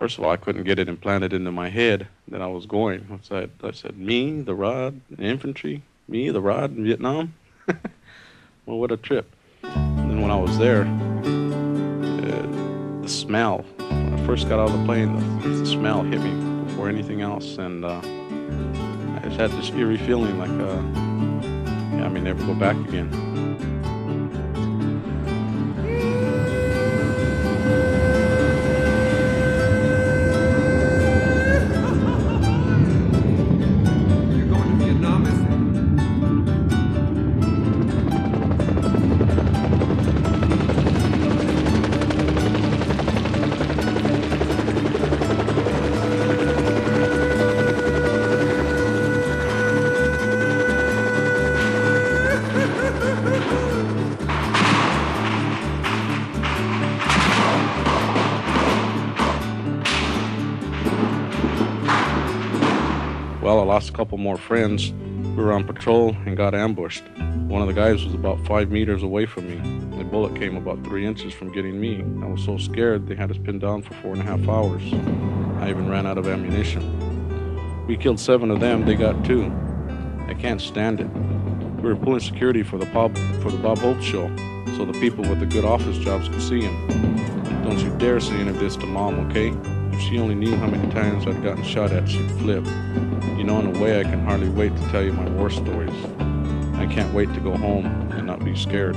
First of all, I couldn't get it implanted into my head that I was going. I said, me, the rod, the infantry, me, the rod in Vietnam? Well, what a trip. And then when I was there, the smell, when I first got out of the plane, the smell hit me before anything else. And I just had this eerie feeling like, I may never go back again. Well, I lost a couple more friends. We were on patrol and got ambushed. One of the guys was about 5 meters away from me. The bullet came about 3 inches from getting me. I was so scared they had us pinned down for 4.5 hours. I even ran out of ammunition. We killed 7 of them, they got 2. I can't stand it. We were pulling security for the Bob Hope show, so the people with the good office jobs could see him. Don't you dare say any of this to Mom, okay? If she only knew how many times I'd gotten shot at, she'd flip. You know, in a way, I can hardly wait to tell you my war stories. I can't wait to go home and not be scared.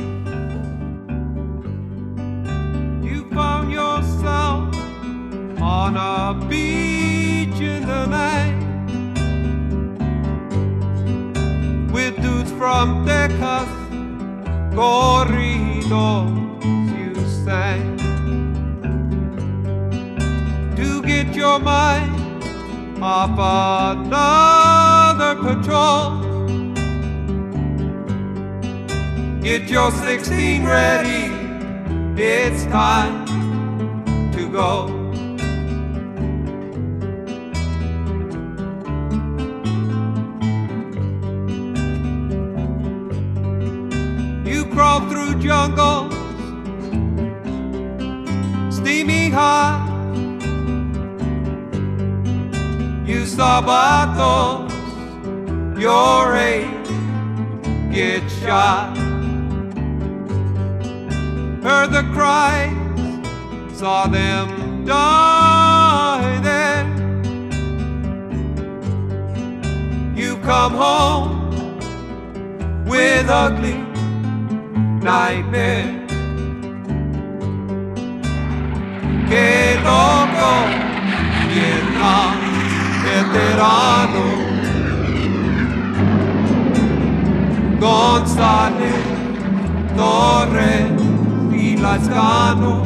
You found yourself on a beach in the night with dudes from Texas, corridos you sang to get your mind off another patrol. Get your 16 ready, it's time to go. You crawl through jungles, steamy hot. You saw battles, your age get shot. Heard the cries, saw them die there. You come home with ugly nightmare. Que loco, Vietnam veterano González, Torres y Lascano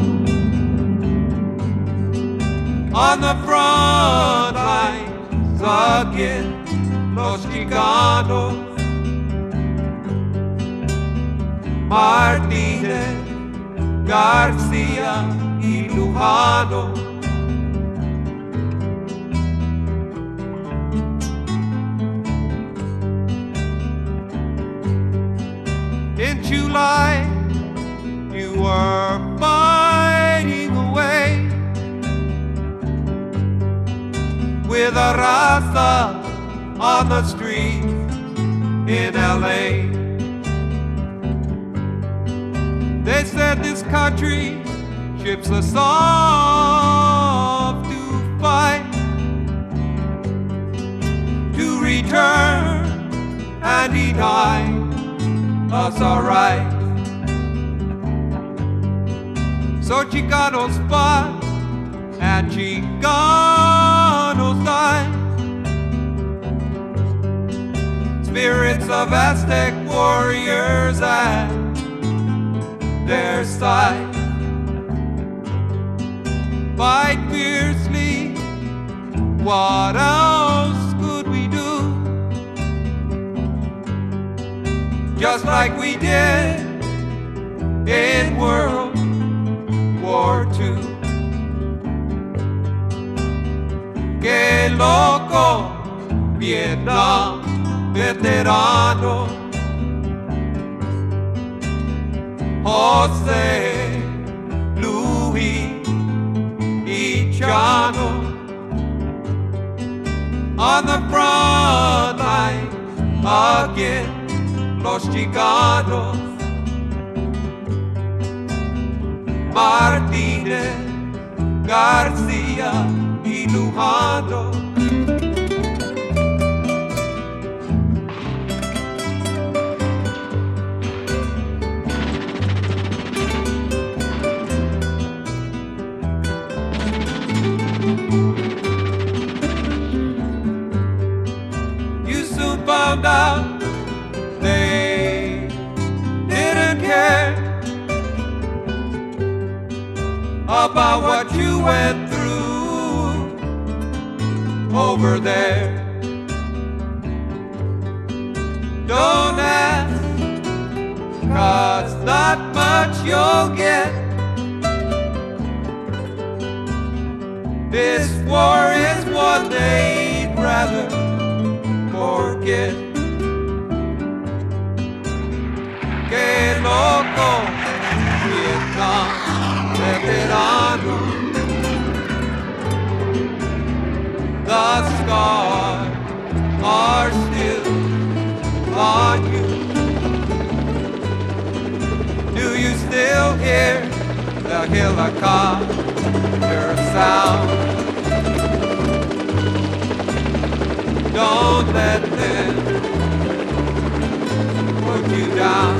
on the front lines again, los Chicanos, Martínez, García y Lujano. In July, you were fighting away with a raza on the streets in LA. They said this country ships us off to fight, to return and deny us our rights. So Chicanos fought and Chicanos died. Spirits of Aztec warriors at their side. Fight fiercely, what else could we do? Just like we did in World War II. Que loco, Vietnam veterano, José Luis y Chano. on the front lines again, Los Chicanos, Martinez, Garcia y Lujano. You soon found out they didn't care about what you went through over there. Don't ask, 'cause not much you'll get. This war is what they'd rather forget. Que loco, Vietnam, veterano. The scars are still on you. Do you still hear the helicopter sound? Don't let them put you down.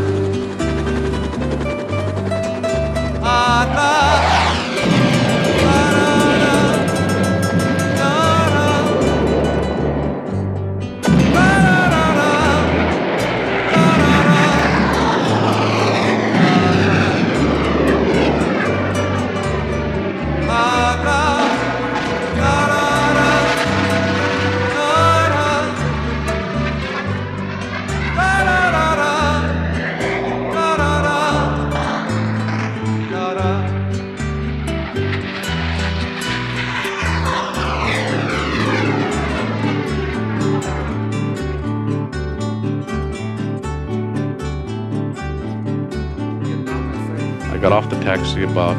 I got off the taxi about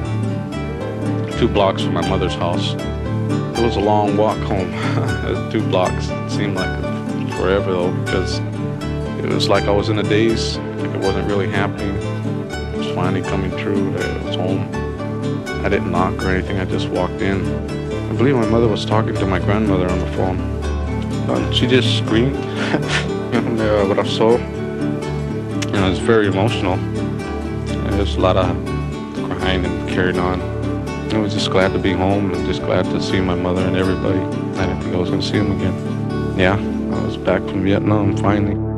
2 blocks from my mother's house. It was a long walk home. 2 blocks. It seemed like forever though, because it was like I was in a daze. Like it wasn't really happening. It was finally coming true that it was home. I didn't knock or anything. I just walked in. I believe my mother was talking to my grandmother on the phone. She just screamed and abrazó. And it was very emotional. And there's a lot of crying and carrying on. I was just glad to be home and just glad to see my mother and everybody. I didn't think I was going to see them again. Yeah, I was back from Vietnam finally.